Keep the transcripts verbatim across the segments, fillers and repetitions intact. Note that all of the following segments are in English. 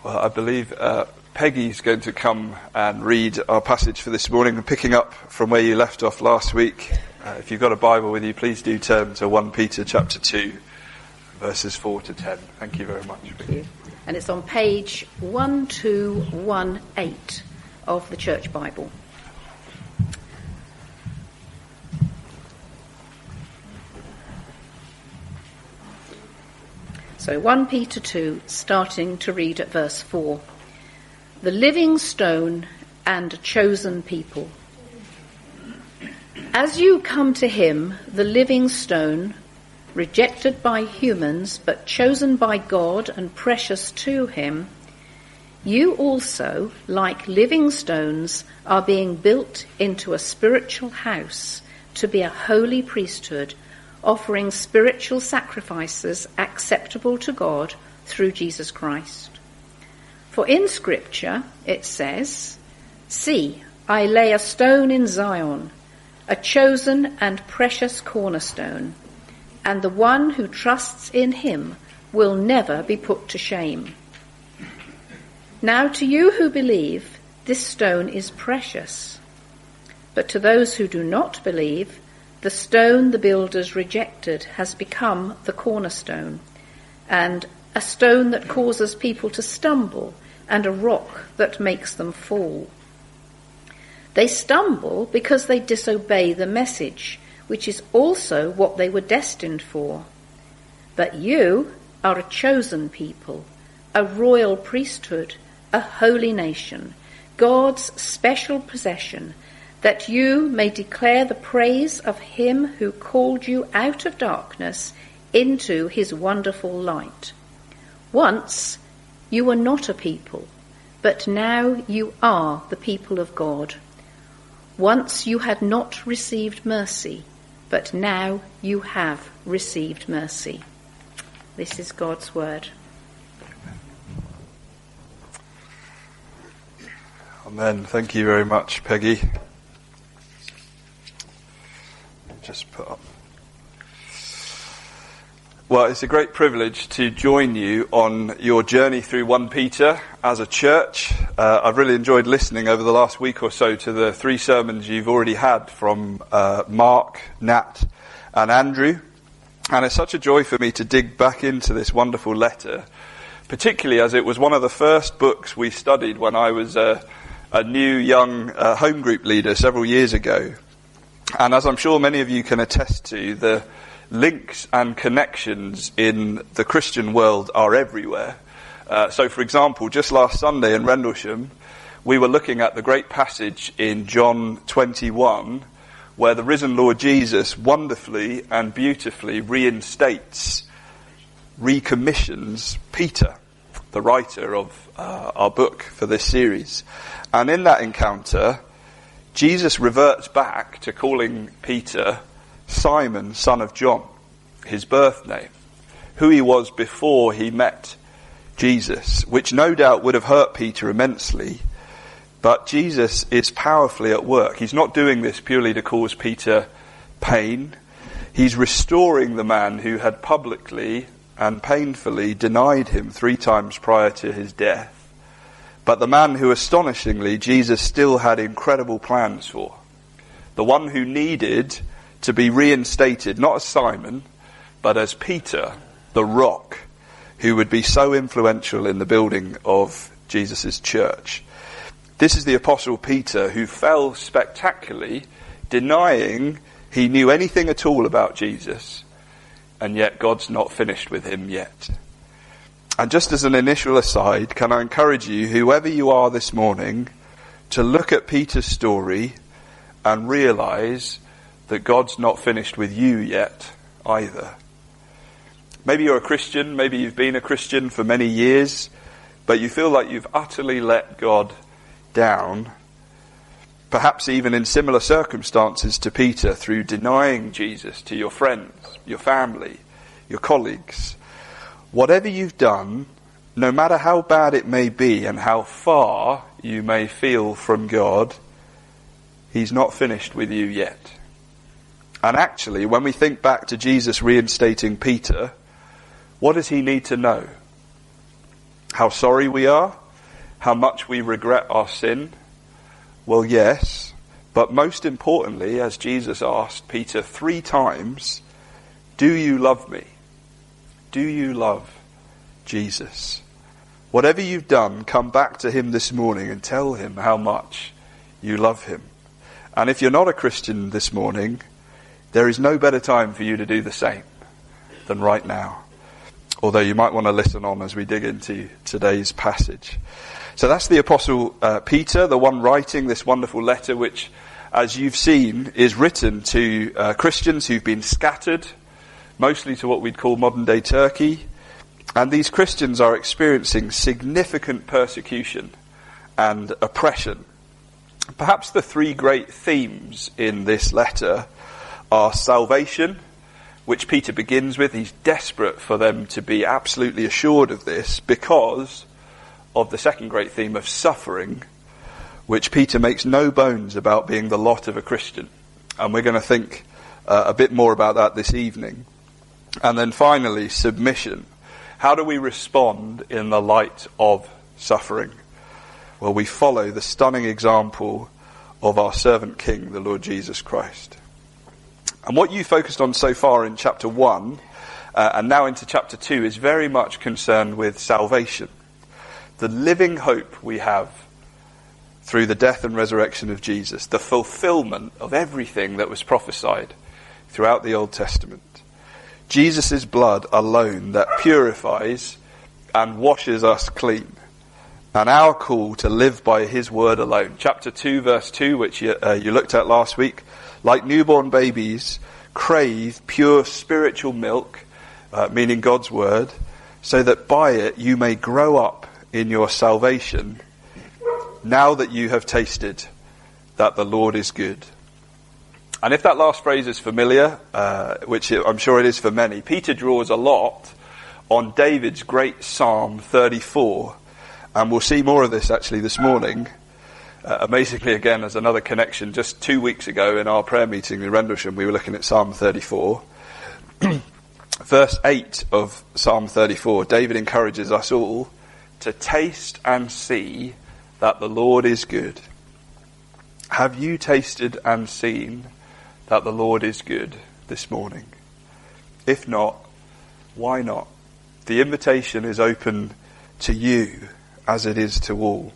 Well, I believe uh, Peggy's going to come and read our passage for this morning, and picking up from where you left off last week. Uh, if you've got a Bible with you, please do turn to First Peter chapter two, verses four to ten. Thank you very much. Thank you. And it's on page twelve eighteen of the Church Bible. So First Peter two, starting to read at verse four. The living stone and a chosen people. As you come to him, the living stone, rejected by humans but chosen by God and precious to him, you also, like living stones, are being built into a spiritual house to be a holy priesthood, offering spiritual sacrifices acceptable to God through Jesus Christ. For in Scripture it says, "See, I lay a stone in Zion, a chosen and precious cornerstone, and the one who trusts in him will never be put to shame." Now to you who believe, this stone is precious. But to those who do not believe, the stone the builders rejected has become the cornerstone, and a stone that causes people to stumble, and a rock that makes them fall. They stumble because they disobey the message, which is also what they were destined for. But you are a chosen people, a royal priesthood, a holy nation, God's special possession, that you may declare the praise of him who called you out of darkness into his wonderful light. Once you were not a people, but now you are the people of God. Once you had not received mercy, but now you have received mercy. This is God's word. Amen. Thank you very much, Peggy. Just put up. Well, it's a great privilege to join you on your journey through First Peter as a church. Uh, I've really enjoyed listening over the last week or so to the three sermons you've already had from uh, Mark, Nat, and Andrew. And it's such a joy for me to dig back into this wonderful letter, particularly as it was one of the first books we studied when I was uh, a new young uh, home group leader several years ago. And as I'm sure many of you can attest to, the links and connections in the Christian world are everywhere. Uh, so, for example, just last Sunday in Rendlesham, we were looking at the great passage in John twenty-one, where the risen Lord Jesus wonderfully and beautifully reinstates, recommissions Peter, the writer of uh, our book for this series. And in that encounter, Jesus reverts back to calling Peter Simon, son of John, his birth name, who he was before he met Jesus, which no doubt would have hurt Peter immensely. But Jesus is powerfully at work. He's not doing this purely to cause Peter pain. He's restoring the man who had publicly and painfully denied him three times prior to his death. But the man who, astonishingly, Jesus still had incredible plans for. The one who needed to be reinstated, not as Simon, but as Peter, the rock, who would be so influential in the building of Jesus' church. This is the Apostle Peter, who fell spectacularly, denying he knew anything at all about Jesus, and yet God's not finished with him yet. And just as an initial aside, can I encourage you, whoever you are this morning, to look at Peter's story and realize that God's not finished with you yet either. Maybe you're a Christian, maybe you've been a Christian for many years, but you feel like you've utterly let God down, perhaps even in similar circumstances to Peter, through denying Jesus to your friends, your family, your colleagues. Whatever you've done, no matter how bad it may be and how far you may feel from God, he's not finished with you yet. And actually, when we think back to Jesus reinstating Peter, what does he need to know? How sorry we are? How much we regret our sin? Well, yes, but most importantly, as Jesus asked Peter three times, do you love me? Do you love Jesus? Whatever you've done, come back to him this morning and tell him how much you love him. And if you're not a Christian this morning, there is no better time for you to do the same than right now. Although you might want to listen on as we dig into today's passage. So that's the Apostle uh, Peter, the one writing this wonderful letter, which, as you've seen, is written to uh, Christians who've been scattered, mostly to what we'd call modern-day Turkey. And these Christians are experiencing significant persecution and oppression. Perhaps the three great themes in this letter are salvation, which Peter begins with. He's desperate for them to be absolutely assured of this because of the second great theme of suffering, which Peter makes no bones about being the lot of a Christian. And we're going to think uh, a bit more about that this evening. And then finally, submission. How do we respond in the light of suffering? Well, we follow the stunning example of our servant king, the Lord Jesus Christ. And what you focused on so far in chapter one, uh, and now into chapter two, is very much concerned with salvation. The living hope we have through the death and resurrection of Jesus, the fulfillment of everything that was prophesied throughout the Old Testament. Jesus' blood alone that purifies and washes us clean. And our call to live by his word alone. Chapter two, verse two, which you, uh, you looked at last week. Like newborn babies, crave pure spiritual milk, uh, meaning God's word, so that by it you may grow up in your salvation, now that you have tasted that the Lord is good. And if that last phrase is familiar, uh, which I'm sure it is for many, Peter draws a lot on David's great Psalm thirty-four. And we'll see more of this actually this morning. Uh, amazingly, again, as another connection, just two weeks ago in our prayer meeting in Rendlesham, we were looking at Psalm thirty-four. Verse eight of Psalm thirty-four, David encourages us all to taste and see that the Lord is good. Have you tasted and seen that the Lord is good this morning? If not, why not? The invitation is open to you as it is to all.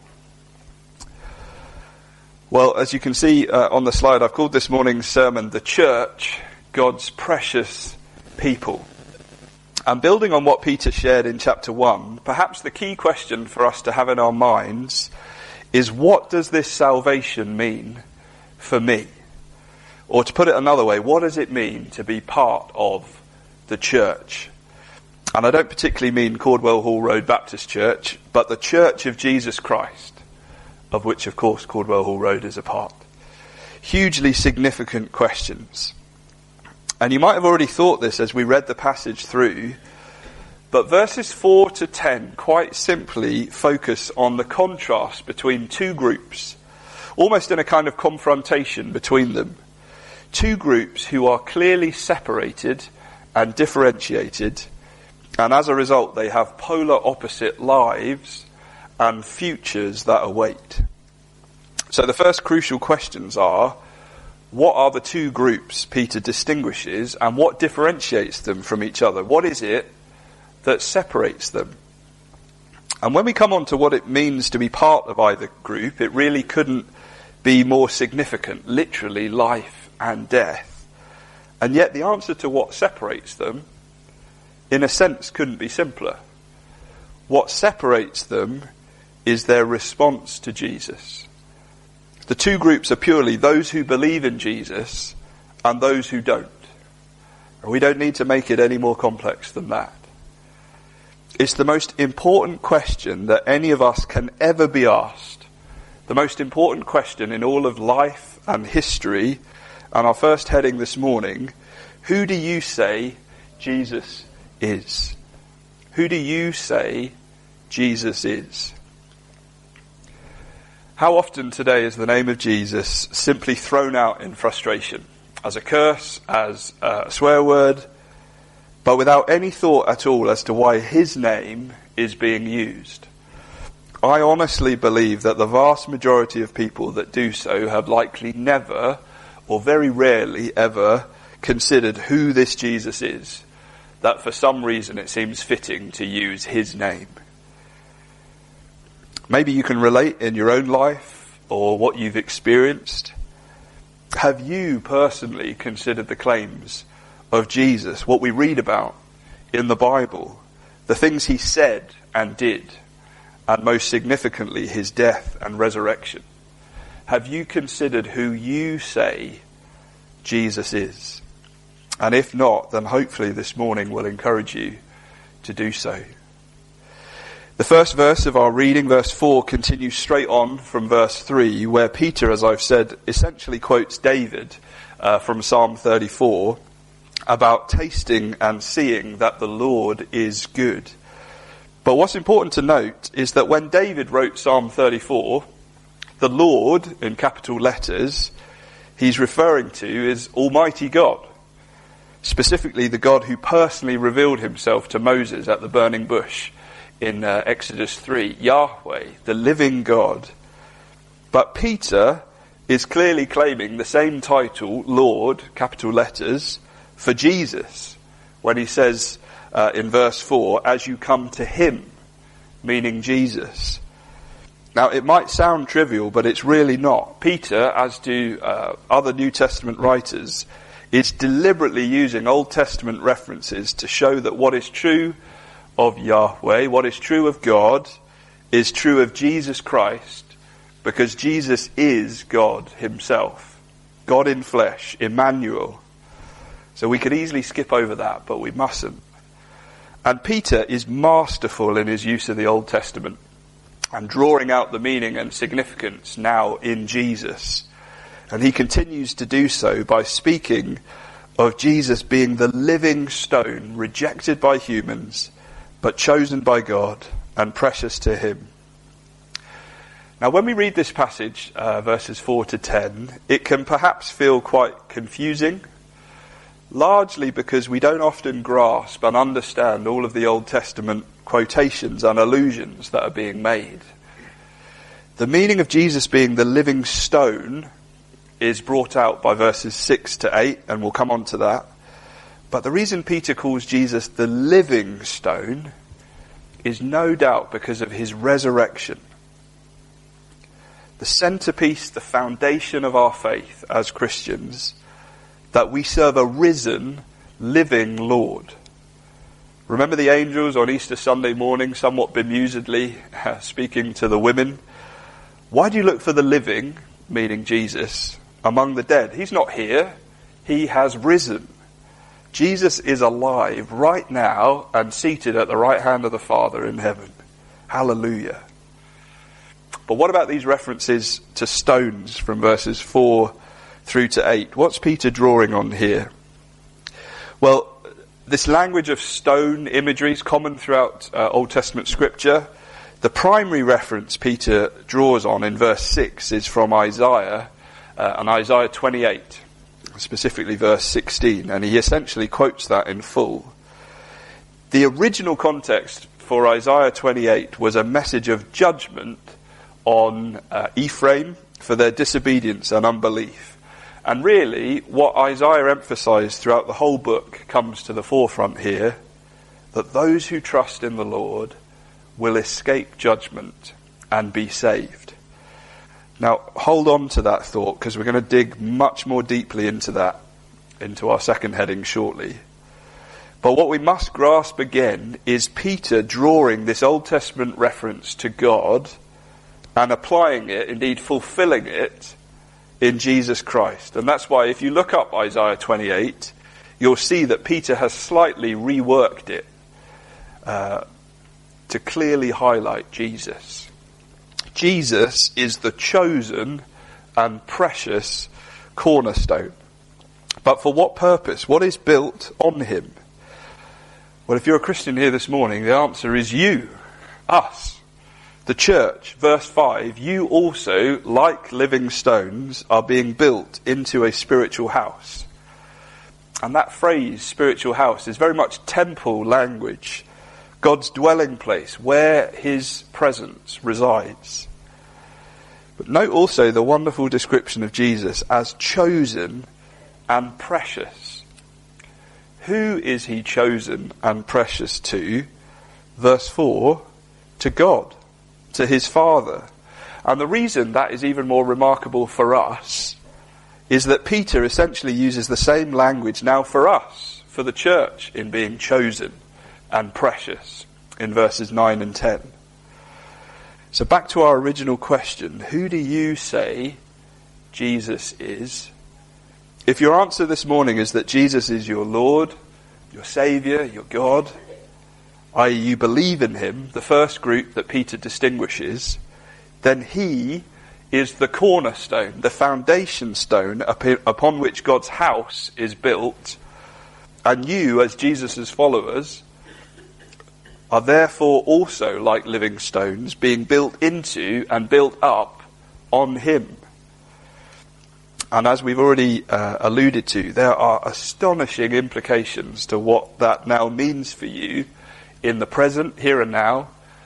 Well, as you can see uh, on the slide, I've called this morning's sermon, The Church, God's Precious People. And building on what Peter shared in chapter one, perhaps the key question for us to have in our minds is, what does this salvation mean for me? Or to put it another way, what does it mean to be part of the church? And I don't particularly mean Cordwell Hall Road Baptist Church, but the Church of Jesus Christ, of which, of course, Cordwell Hall Road is a part. Hugely significant questions. And you might have already thought this as we read the passage through, but verses four to ten quite simply focus on the contrast between two groups, almost in a kind of confrontation between them. Two groups who are clearly separated and differentiated, and as a result they have polar opposite lives and futures that await. So the first crucial questions are, what are the two groups Peter distinguishes, and what differentiates them from each other? What is it that separates them? And when we come on to what it means to be part of either group, it really couldn't be more significant, literally life and death. And yet the answer to what separates them, in a sense, couldn't be simpler. What separates them is their response to Jesus. The two groups are purely those who believe in Jesus and those who don't. And we don't need to make it any more complex than that. It's the most important question that any of us can ever be asked. The most important question in all of life and history. And our first heading this morning, who do you say Jesus is? Who do you say Jesus is? How often today is the name of Jesus simply thrown out in frustration, as a curse, as a swear word, but without any thought at all as to why his name is being used? I honestly believe that the vast majority of people that do so have likely never, or very rarely ever, considered who this Jesus is, that for some reason it seems fitting to use his name. Maybe you can relate in your own life or what you've experienced. Have you personally considered the claims of Jesus, what we read about in the Bible, the things he said and did, and most significantly his death and resurrection? Have you considered who you say Jesus is? And if not, then hopefully this morning will encourage you to do so. The first verse of our reading, verse four, continues straight on from verse three, where Peter, as I've said, essentially quotes David uh, from Psalm thirty-four about tasting and seeing that the Lord is good. But what's important to note is that when David wrote Psalm thirty-four, the Lord, in capital letters, he's referring to is Almighty God. Specifically the God who personally revealed himself to Moses at the burning bush in uh, Exodus three, Yahweh, the living God. But Peter is clearly claiming the same title, Lord, capital letters, for Jesus, when he says uh, in verse four, as you come to him, meaning Jesus. Now it might sound trivial, but it's really not. Peter, as do uh, other New Testament writers, is deliberately using Old Testament references to show that what is true of Yahweh, what is true of God, is true of Jesus Christ, because Jesus is God himself, God in flesh, Emmanuel. So we could easily skip over that, but we mustn't. And Peter is masterful in his use of the Old Testament and drawing out the meaning and significance now in Jesus. And he continues to do so by speaking of Jesus being the living stone, rejected by humans, but chosen by God and precious to him. Now when we read this passage, uh, verses four to ten, it can perhaps feel quite confusing, largely because we don't often grasp and understand all of the Old Testament quotations and allusions that are being made. The meaning of Jesus being the living stone is brought out by verses six to eight, and we'll come on to that. But the reason Peter calls Jesus the living stone is no doubt because of his resurrection. The centerpiece, the foundation of our faith as Christians, that we serve a risen, living Lord. Remember the angels on Easter Sunday morning, somewhat bemusedly uh, speaking to the women? Why do you look for the living, meaning Jesus, among the dead? He's not here. He has risen. Jesus is alive right now and seated at the right hand of the Father in heaven. Hallelujah. But what about these references to stones from verses four through to eight? What's Peter drawing on here? Well, this language of stone imagery is common throughout uh, Old Testament scripture. The primary reference Peter draws on in verse six is from Isaiah, uh, and Isaiah twenty-eight, specifically verse sixteen, and he essentially quotes that in full. The original context for Isaiah twenty-eight was a message of judgment on uh, Ephraim for their disobedience and unbelief. And really, what Isaiah emphasized throughout the whole book comes to the forefront here, that those who trust in the Lord will escape judgment and be saved. Now, hold on to that thought, because we're going to dig much more deeply into that, into our second heading shortly. But what we must grasp again is Peter drawing this Old Testament reference to God and applying it, indeed fulfilling it, in Jesus Christ. And that's why if you look up Isaiah twenty-eight, you'll see that Peter has slightly reworked it uh, to clearly highlight Jesus. Jesus is the chosen and precious cornerstone. But for what purpose? What is built on him? Well, if you're a Christian here this morning, the answer is you, us, the church. Verse five, you also, like living stones, are being built into a spiritual house. And that phrase, spiritual house, is very much temple language, God's dwelling place, where his presence resides. But note also the wonderful description of Jesus as chosen and precious. Who is he chosen and precious to? Verse four, to God, to his Father. And the reason that is even more remarkable for us is that Peter essentially uses the same language now for us, for the church, in being chosen and precious in verses nine and ten. So back to our original question, who do you say Jesus is? If your answer this morning is that Jesus is your Lord, your Saviour, your God, that is you believe in him, the first group that Peter distinguishes, then he is the cornerstone, the foundation stone upon which God's house is built, and you, as Jesus' followers, are therefore also like living stones, being built into and built up on him. And as we've already uh, alluded to, there are astonishing implications to what that now means for you in the present, here and now,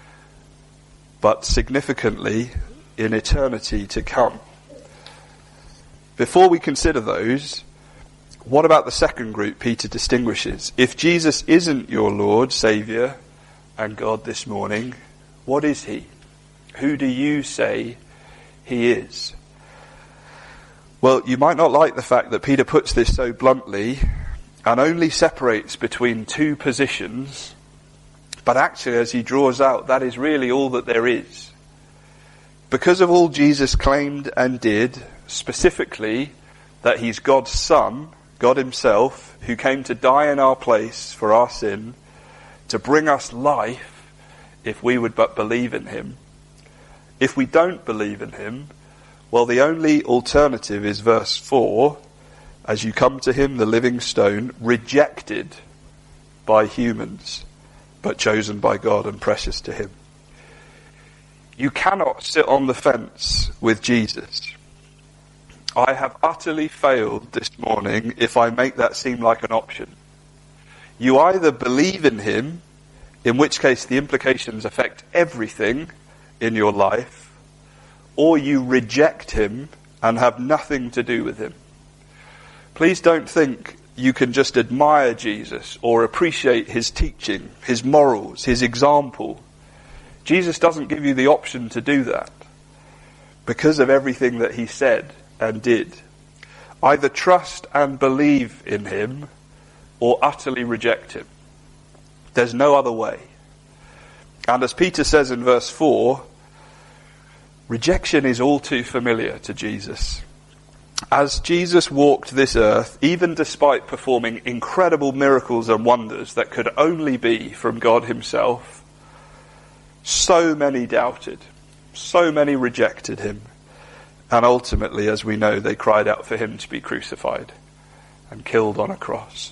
but significantly in eternity to come. Before we consider those, what about the second group Peter distinguishes? If Jesus isn't your Lord, Saviour, and God this morning, what is he? Who do you say he is? Well, you might not like the fact that Peter puts this so bluntly and only separates between two positions, but actually, as he draws out, that is really all that there is. Because of all Jesus claimed and did, specifically that he's God's Son, God himself, who came to die in our place for our sin, to bring us life if we would but believe in him. If we don't believe in him, well, the only alternative is verse four, as you come to him, the living stone, rejected by humans, but chosen by God and precious to him. You cannot sit on the fence with Jesus. I have utterly failed this morning if I make that seem like an option. You either believe in him, in which case the implications affect everything in your life, or you reject him and have nothing to do with him. Please don't think you can just admire Jesus or appreciate his teaching, his morals, his example. Jesus doesn't give you the option to do that because of everything that he said and did. Either trust and believe in him or utterly reject him. There's no other way. And as Peter says in verse four, rejection is all too familiar to Jesus. As Jesus walked this earth, even despite performing incredible miracles and wonders that could only be from God himself, so many doubted, so many rejected him, and ultimately, as we know, they cried out for him to be crucified and killed on a cross.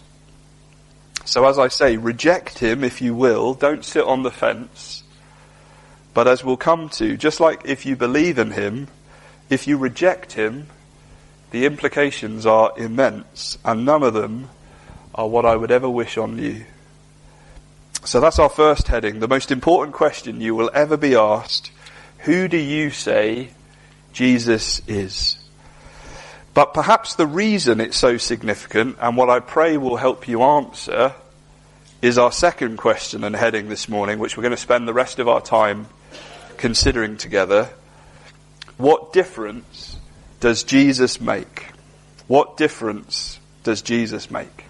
So as I say, reject him if you will, don't sit on the fence, but as we'll come to, just like if you believe in him, if you reject him, the implications are immense, and none of them are what I would ever wish on you. So that's our first heading, the most important question you will ever be asked. Who do you say Jesus is? But perhaps the reason it's so significant, and what I pray will help you answer, is our second question and heading this morning, which we're going to spend the rest of our time considering together. What difference does Jesus make? What difference does Jesus make?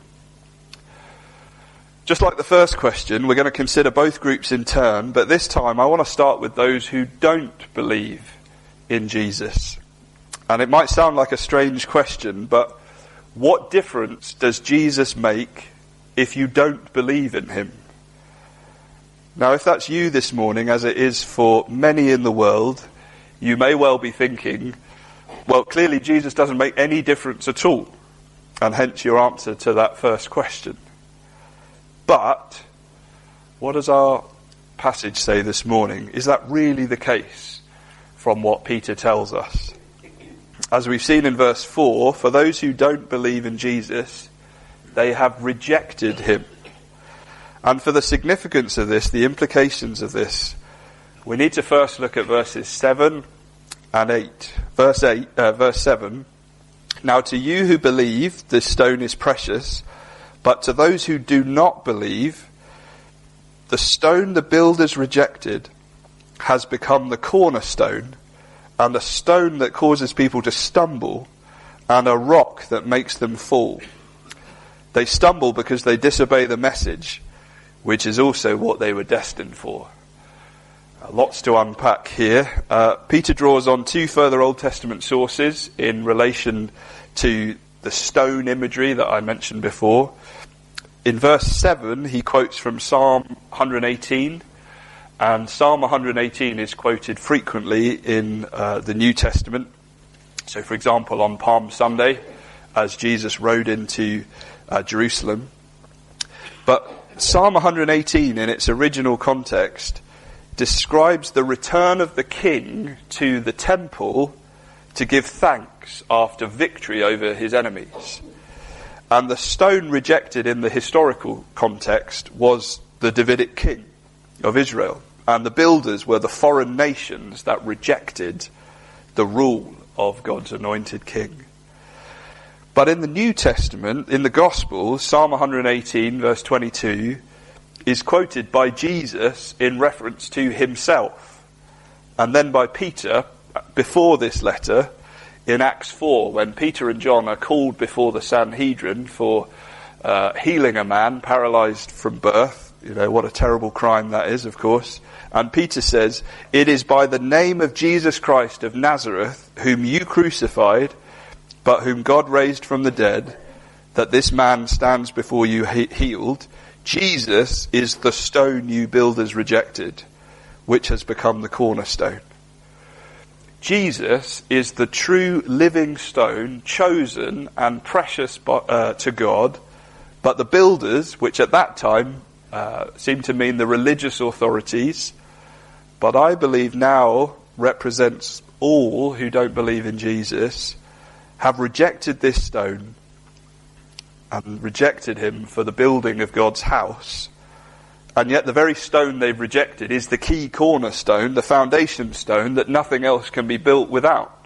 Just like the first question, we're going to consider both groups in turn, but this time I want to start with those who don't believe in Jesus. And it might sound like a strange question, but what difference does Jesus make if you don't believe in him? Now, if that's you this morning, as it is for many in the world, you may well be thinking, well, clearly Jesus doesn't make any difference at all, and hence your answer to that first question. But what does our passage say this morning? Is that really the case from what Peter tells us? As we've seen in verse four, for those who don't believe in Jesus, they have rejected him. And for the significance of this, the implications of this, we need to first look at verses seven and eight. Verse eight, uh, verse seven. Now to you who believe, this stone is precious, but to those who do not believe, the stone the builders rejected has become the cornerstone, and a stone that causes people to stumble, and a rock that makes them fall. They stumble because they disobey the message, which is also what they were destined for. Uh, lots to unpack here. Uh, Peter draws on two further Old Testament sources in relation to the stone imagery that I mentioned before. In verse seven, he quotes from Psalm one eighteen, and Psalm one eighteen is quoted frequently in uh, the New Testament. So, for example, on Palm Sunday, as Jesus rode into uh, Jerusalem. But Psalm one eighteen, in its original context, describes the return of the king to the temple to give thanks after victory over his enemies. And the stone rejected in the historical context was the Davidic king of Israel. And the builders were the foreign nations that rejected the rule of God's anointed king. But in the New Testament, in the Gospels, Psalm one eighteen, verse twenty-two, is quoted by Jesus in reference to himself. And then by Peter, before this letter, in Acts four, when Peter and John are called before the Sanhedrin for uh, healing a man paralyzed from birth. You know, what a terrible crime that is, of course. And Peter says, "It is by the name of Jesus Christ of Nazareth, whom you crucified, but whom God raised from the dead, that this man stands before you he- healed. Jesus is the stone you builders rejected, which has become the cornerstone." Jesus is the true living stone, chosen and precious by, uh, to God, but the builders, which at that time uh, seemed to mean the religious authorities, but I believe now represents all who don't believe in Jesus, have rejected this stone and rejected him for the building of God's house. And yet the very stone they've rejected is the key cornerstone, the foundation stone that nothing else can be built without.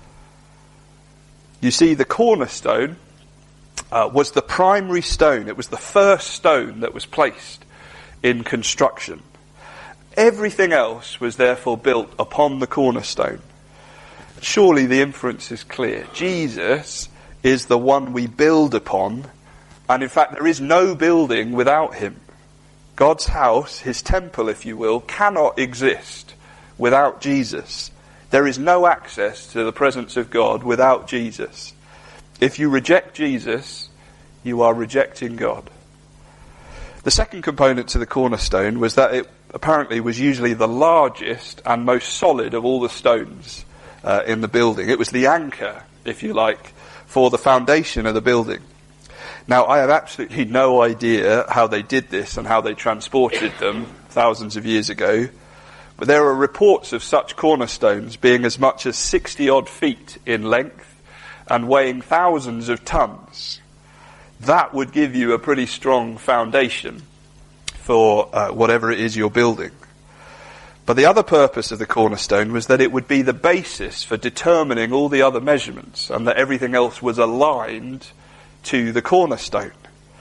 You see, the cornerstone uh, was the primary stone. It was the first stone that was placed in construction. Everything else was therefore built upon the cornerstone. Surely the inference is clear. Jesus is the one we build upon, and in fact there is no building without him. God's house, his temple, if you will, cannot exist without Jesus. There is no access to the presence of God without Jesus. If you reject Jesus, you are rejecting God. The second component to the cornerstone was that it apparently was usually the largest and most solid of all the stones uh, in the building. It was the anchor, if you like, for the foundation of the building. Now, I have absolutely no idea how they did this and how they transported them thousands of years ago, but there are reports of such cornerstones being as much as sixty-odd feet in length and weighing thousands of tons. That would give you a pretty strong foundation for uh, whatever it is you're building. But the other purpose of the cornerstone was that it would be the basis for determining all the other measurements, and that everything else was aligned to the cornerstone.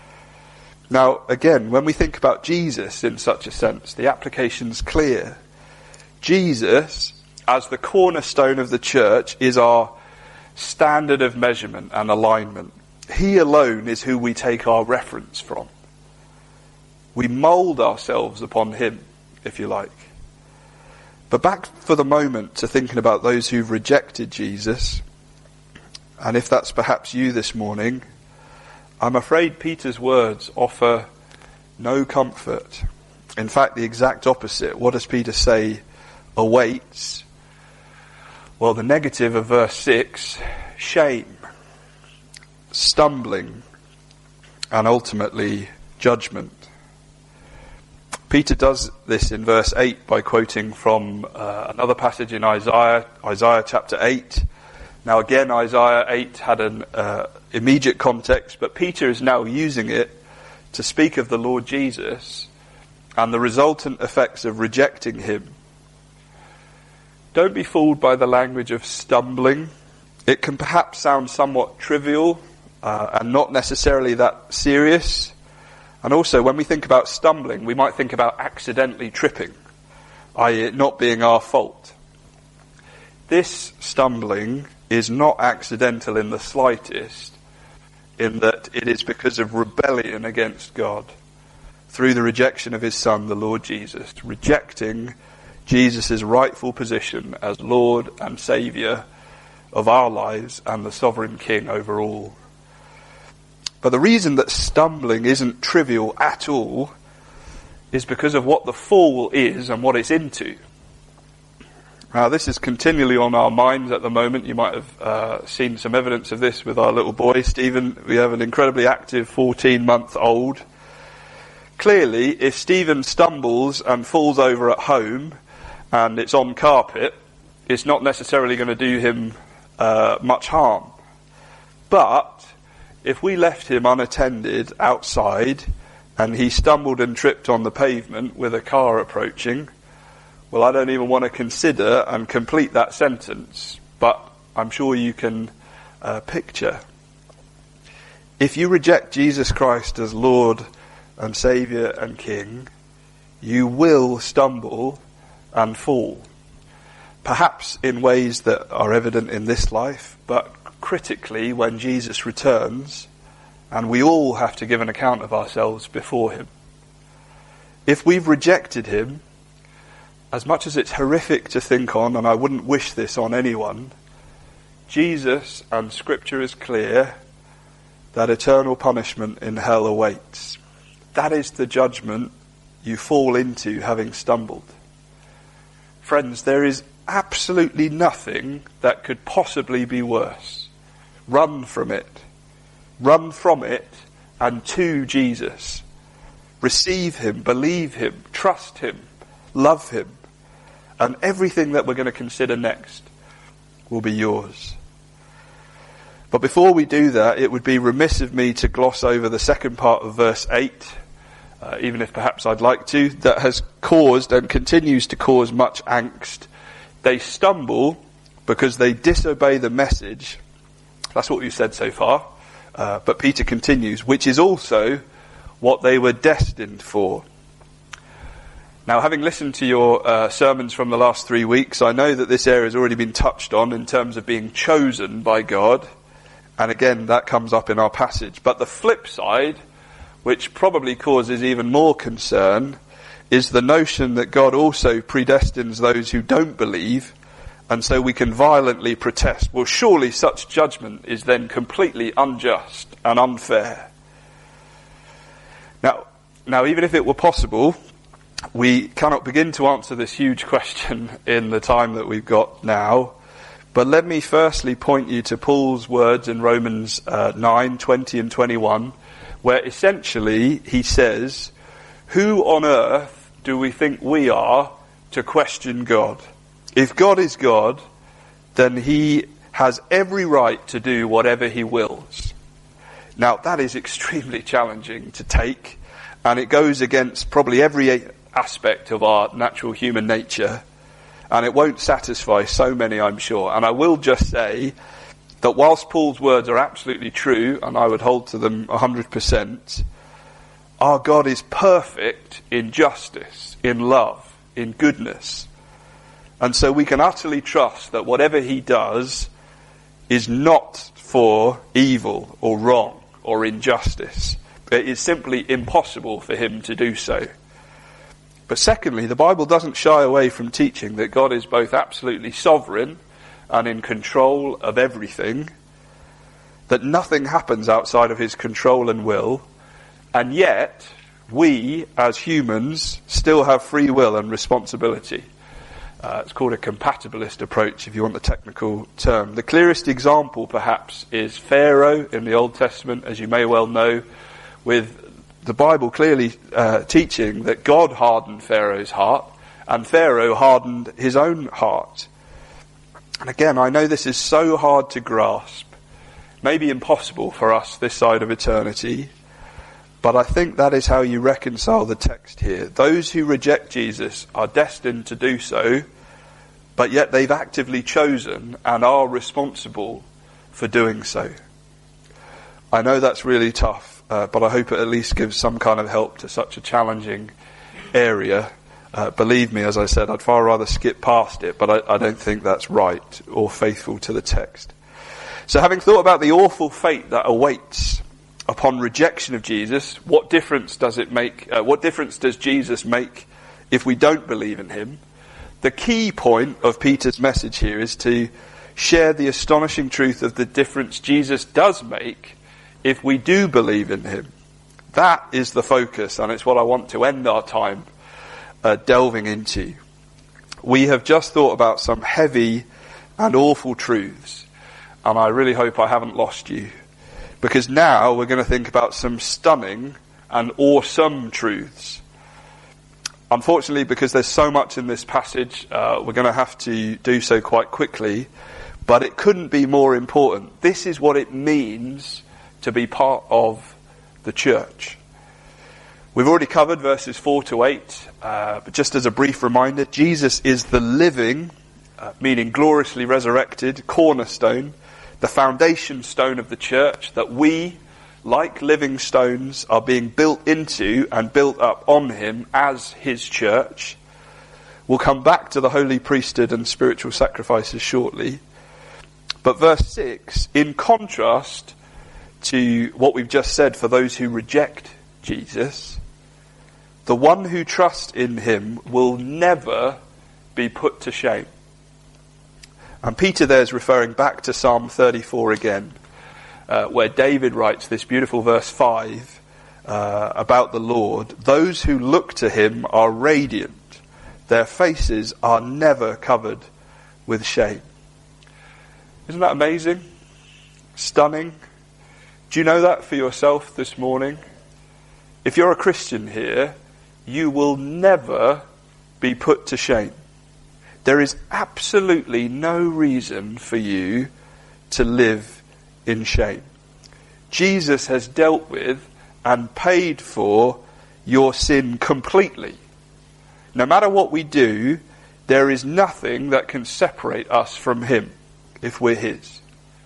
Now, again, when we think about Jesus in such a sense, the application's clear. Jesus, as the cornerstone of the church, is our standard of measurement and alignment. He alone is who we take our reference from. We mould ourselves upon him, if you like. But back for the moment to thinking about those who've rejected Jesus, and if that's perhaps you this morning, I'm afraid Peter's words offer no comfort. In fact, the exact opposite. What does Peter say awaits? Well, the negative of verse six, shame, stumbling, and ultimately judgment. Peter does this in verse eight by quoting from uh, another passage in Isaiah, Isaiah chapter eight. Now again, Isaiah eight had an uh, immediate context, but Peter is now using it to speak of the Lord Jesus and the resultant effects of rejecting him. Don't be fooled by the language of stumbling. It can perhaps sound somewhat trivial uh, and not necessarily that serious. And also, when we think about stumbling, we might think about accidentally tripping, that is it not being our fault. This stumbling is not accidental in the slightest, in that it is because of rebellion against God through the rejection of his Son, the Lord Jesus, rejecting Jesus' rightful position as Lord and Saviour of our lives and the sovereign King over all. But the reason that stumbling isn't trivial at all is because of what the fall is and what it's into. Now, this is continually on our minds at the moment. You might have uh, seen some evidence of this with our little boy, Stephen. We have an incredibly active fourteen-month-old. Clearly, if Stephen stumbles and falls over at home and it's on carpet, it's not necessarily going to do him uh, much harm. But if we left him unattended outside and he stumbled and tripped on the pavement with a car approaching, well, I don't even want to consider and complete that sentence, but I'm sure you can uh, picture. If you reject Jesus Christ as Lord and Saviour and King, you will stumble and fall. Perhaps in ways that are evident in this life, but critically when Jesus returns, and we all have to give an account of ourselves before him. If we've rejected him, as much as it's horrific to think on, and I wouldn't wish this on anyone, Jesus and Scripture is clear that eternal punishment in hell awaits. That is the judgment you fall into having stumbled. Friends, there is absolutely nothing that could possibly be worse. Run from it. Run from it and to Jesus. Receive him, believe him, trust him, love him. And everything that we're going to consider next will be yours. But before we do that, it would be remiss of me to gloss over the second part of verse eight, uh, even if perhaps I'd like to, that has caused and continues to cause much angst. They stumble because they disobey the message. That's what we've said so far. Uh, but Peter continues, which is also what they were destined for. Now, having listened to your uh, sermons from the last three weeks, I know that this area has already been touched on in terms of being chosen by God. And again, that comes up in our passage. But the flip side, which probably causes even more concern, is the notion that God also predestines those who don't believe, and so we can violently protest. Well, surely such judgment is then completely unjust and unfair. Now, now, even if it were possible, we cannot begin to answer this huge question in the time that we've got now. But let me firstly point you to Paul's words in Romans uh, nine, twenty and twenty-one, where essentially he says, who on earth do we think we are to question God? If God is God, then he has every right to do whatever he wills. Now, that is extremely challenging to take, and it goes against probably every aspect of our natural human nature, and it won't satisfy so many, I'm sure. And I will just say that whilst Paul's words are absolutely true, and I would hold to them one hundred percent, our God is perfect in justice, in love, in goodness. And so we can utterly trust that whatever he does is not for evil or wrong or injustice. It is simply impossible for him to do so. But secondly, the Bible doesn't shy away from teaching that God is both absolutely sovereign and in control of everything, that nothing happens outside of his control and will, and yet we, as humans, still have free will and responsibility. Uh, it's called a compatibilist approach, if you want the technical term. The clearest example, perhaps, is Pharaoh in the Old Testament, as you may well know, with the Bible clearly uh, teaching that God hardened Pharaoh's heart, and Pharaoh hardened his own heart. And again, I know this is so hard to grasp, maybe impossible for us this side of eternity, But I think that is how you reconcile the text here. Those who reject Jesus are destined to do so, but yet they've actively chosen and are responsible for doing so. I know that's really tough, uh, but I hope it at least gives some kind of help to such a challenging area. Uh, believe me, as I said, I'd far rather skip past it, but I, I don't think that's right or faithful to the text. So having thought about the awful fate that awaits upon rejection of Jesus, what difference does it make? Uh, what difference does Jesus make if we don't believe in him? The key point of Peter's message here is to share the astonishing truth of the difference Jesus does make if we do believe in him. That is the focus, and it's what I want to end our time uh, delving into. We have just thought about some heavy and awful truths, and I really hope I haven't lost you. Because now we're going to think about some stunning and awesome truths. Unfortunately, because there's so much in this passage, uh, we're going to have to do so quite quickly. But it couldn't be more important. This is what it means to be part of the church. We've already covered verses four to eight. Uh, but just as a brief reminder, Jesus is the living, uh, meaning gloriously resurrected, cornerstone, the foundation stone of the church that we, like living stones, are being built into and built up on him as his church. We'll come back to the holy priesthood and spiritual sacrifices shortly. But verse six, in contrast to what we've just said for those who reject Jesus, the one who trusts in him will never be put to shame. And Peter there is referring back to Psalm thirty-four again, uh, where David writes this beautiful verse five uh, about the Lord. Those who look to him are radiant. Their faces are never covered with shame. Isn't that amazing? Stunning? Do you know that for yourself this morning? If you're a Christian here, you will never be put to shame. There is absolutely no reason for you to live in shame. Jesus has dealt with and paid for your sin completely. No matter what we do, there is nothing that can separate us from him if we're his.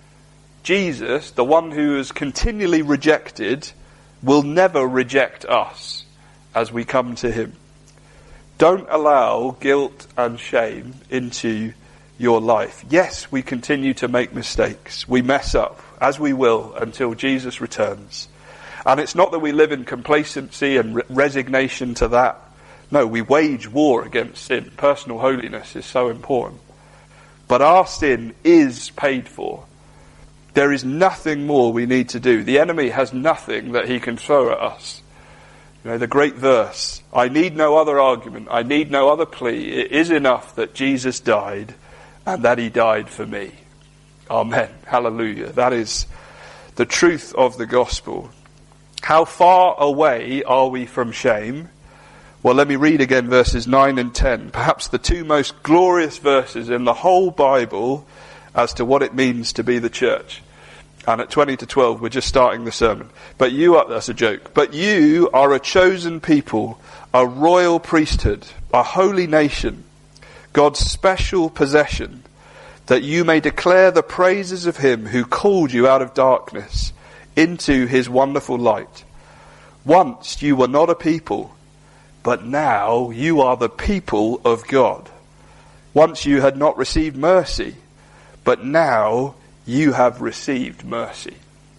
Jesus, the one who is continually rejected, will never reject us as we come to him. Don't allow guilt and shame into your life. Yes, we continue to make mistakes. We mess up, as we will, until Jesus returns. And it's not that we live in complacency and re- resignation to that. No, we wage war against sin. Personal holiness is so important. But our sin is paid for. There is nothing more we need to do. The enemy has nothing that he can throw at us. You know, the great verse, I need no other argument, I need no other plea. It is enough that Jesus died and that he died for me. Amen. Hallelujah. That is the truth of the gospel. How far away are we from shame? Well, let me read again verses nine and ten, perhaps the two most glorious verses in the whole Bible as to what it means to be the church. And at twenty to twelve, we're just starting the sermon. But you are, that's a joke, but you are a chosen people, a royal priesthood, a holy nation, God's special possession, that you may declare the praises of him who called you out of darkness into his wonderful light. Once you were not a people, but now you are the people of God. Once you had not received mercy, but now you have received mercy.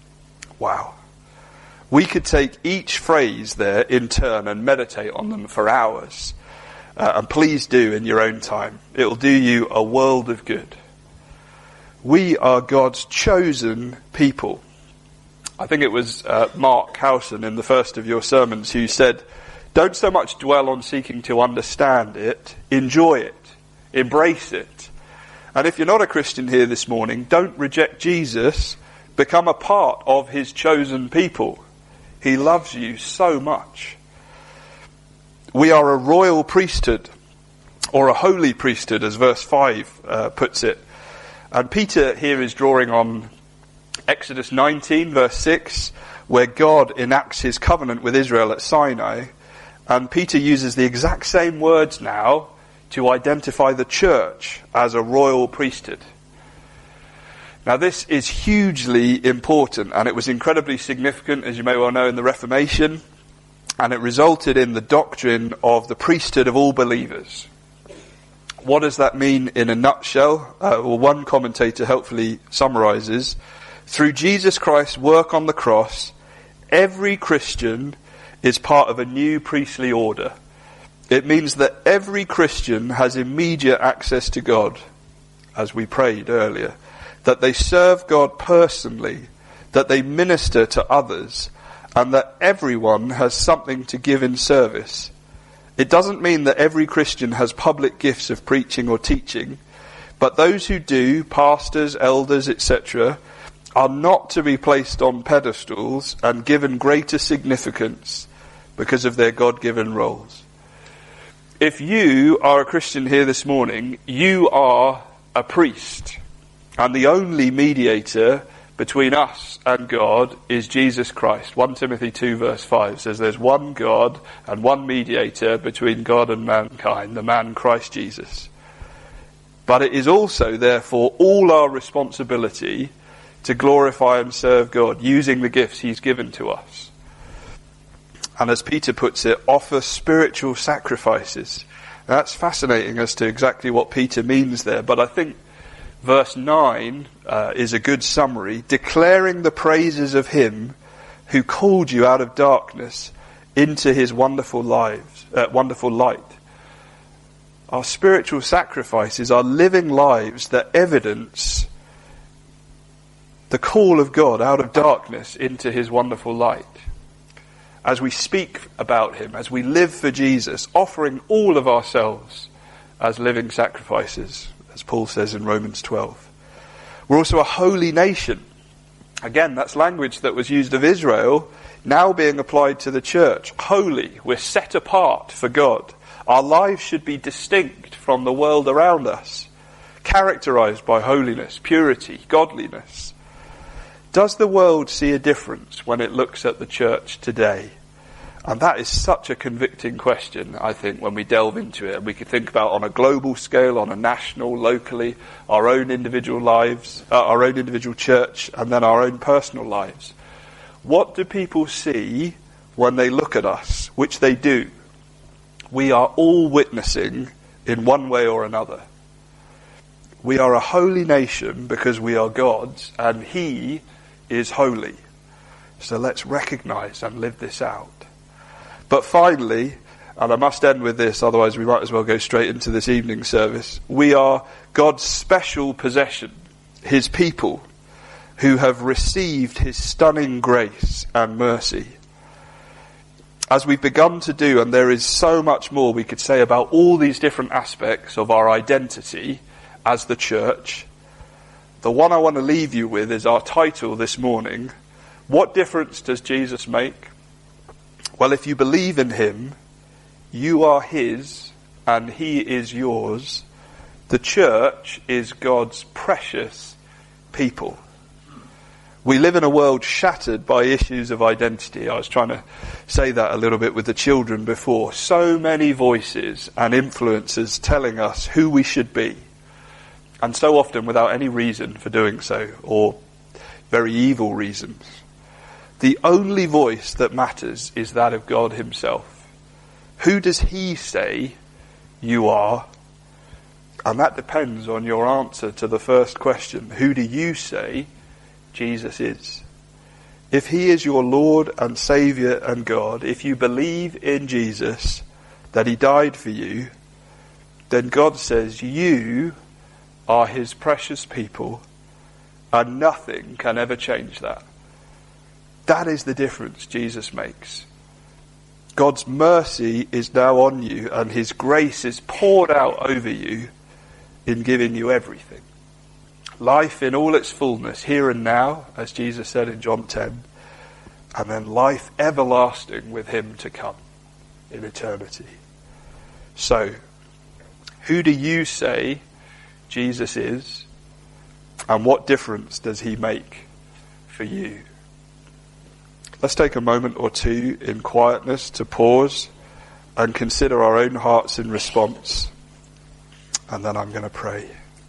Wow. We could take each phrase there in turn and meditate on them for hours. Uh, and please do in your own time. It will do you a world of good. We are God's chosen people. I think it was uh, Mark Howson in the first of your sermons who said, don't so much dwell on seeking to understand it, enjoy it, embrace it. And if you're not a Christian here this morning, don't reject Jesus. Become a part of his chosen people. He loves you so much. We are a royal priesthood, or a holy priesthood, as verse five uh, puts it. And Peter here is drawing on Exodus nineteen, verse six, where God enacts his covenant with Israel at Sinai, and Peter uses the exact same words now to identify the church as a royal priesthood. Now this is hugely important, and it was incredibly significant, as you may well know, in the Reformation, and it resulted in the doctrine of the priesthood of all believers. What does that mean in a nutshell? Uh, well, one commentator helpfully summarizes, through Jesus Christ's work on the cross, every Christian is part of a new priestly order. It means that every Christian has immediate access to God, as we prayed earlier, that they serve God personally, that they minister to others, and that everyone has something to give in service. It doesn't mean that every Christian has public gifts of preaching or teaching, but those who do, pastors, elders, et cetera, are not to be placed on pedestals and given greater significance because of their God-given roles. If you are a Christian here this morning, you are a priest, and the only mediator between us and God is Jesus Christ. First Timothy two verse five says there's one God and one mediator between God and mankind, the man Christ Jesus. But it is also, therefore, all our responsibility to glorify and serve God using the gifts he's given to us. And as Peter puts it, offer spiritual sacrifices. Now, that's fascinating as to exactly what Peter means there, but I think verse nine uh, is a good summary, declaring the praises of him who called you out of darkness into his wonderful lives, uh, wonderful light. Our spiritual sacrifices are living lives that evidence the call of God out of darkness into his wonderful light. As we speak about him, as we live for Jesus, offering all of ourselves as living sacrifices, as Paul says in Romans twelve. We're also a holy nation. Again, that's language that was used of Israel, now being applied to the church. Holy, we're set apart for God. Our lives should be distinct from the world around us, characterized by holiness, purity, godliness. Does the world see a difference when it looks at the church today? And that is such a convicting question, I think, when we delve into it. And we could think about on a global scale, on a national, locally, our own individual lives, uh, our own individual church, and then our own personal lives. What do people see when they look at us? Which they do. We are all witnessing in one way or another. We are a holy nation because we are God's, and he is holy. So let's recognize and live this out. But finally, and I must end with this, otherwise we might as well go straight into this evening service, we are God's special possession, his people, who have received his stunning grace and mercy. As we've begun to do, and there is so much more we could say about all these different aspects of our identity as the church, the one I want to leave you with is our title this morning. What difference does Jesus make? Well, if you believe in him, you are his and he is yours. The church is God's precious people. We live in a world shattered by issues of identity. I was trying to say that a little bit with the children before. So many voices and influences telling us who we should be. And so often without any reason for doing so, or very evil reasons. The only voice that matters is that of God himself. Who does he say you are? And that depends on your answer to the first question. Who do you say Jesus is? If he is your Lord and Saviour and God, if you believe in Jesus, that he died for you, then God says you are his precious people, and nothing can ever change that. That is the difference Jesus makes. God's mercy is now on you, and his grace is poured out over you in giving you everything. Life in all its fullness, here and now, as Jesus said in John ten, and then life everlasting with him to come in eternity. So, who do you say Jesus is, and what difference does he make for you? let's take a moment or two in quietness to pause and consider our own hearts in response. And then I'm going to pray.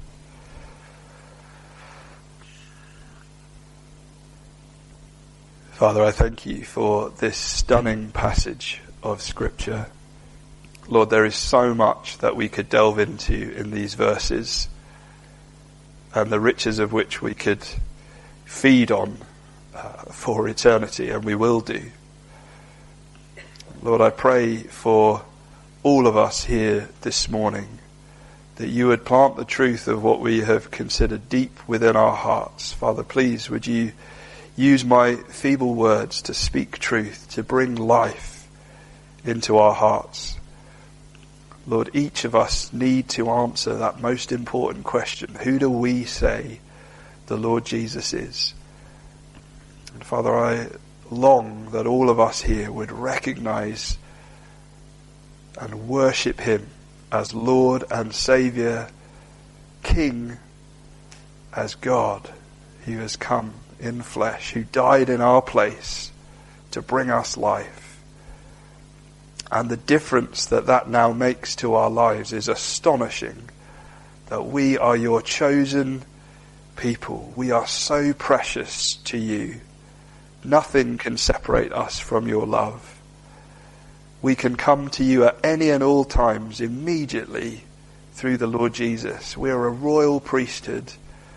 Father, I thank you for this stunning passage of Scripture. Lord, there is so much that we could delve into in these verses, and the riches of which we could feed on uh, for eternity, and we will do. Lord, I pray for all of us here this morning that you would plant the truth of what we have considered deep within our hearts. Father, please, would you use my feeble words to speak truth, to bring life into our hearts. Lord, each of us need to answer that most important question. Who do we say the Lord Jesus is? And Father, I long that all of us here would recognize and worship him as Lord and Saviour, King, as God who has come in flesh, who died in our place to bring us life. And the difference that that now makes to our lives is astonishing, that we are your chosen people. We are so precious to you. Nothing can separate us from your love. We can come to you at any and all times immediately through the Lord Jesus. We are a royal priesthood.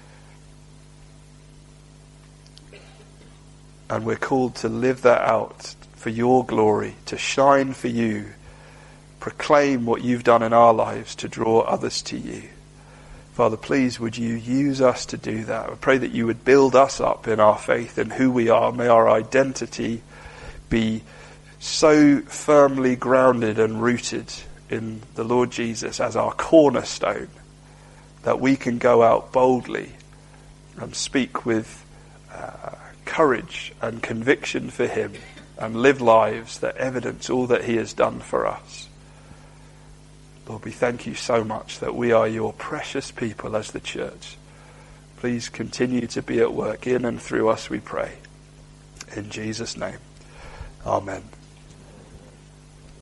And we're called to live that out for your glory, to shine for you, proclaim what you've done in our lives to draw others to you. Father, please would you use us to do that. I pray that you would build us up in our faith and who we are. May our identity be so firmly grounded and rooted in the Lord Jesus as our cornerstone that we can go out boldly and speak with uh, courage and conviction for him and live lives that evidence all that he has done for us. Lord, we thank you so much that we are your precious people as the church. Please continue to be at work in and through us, we pray. In Jesus' name, amen.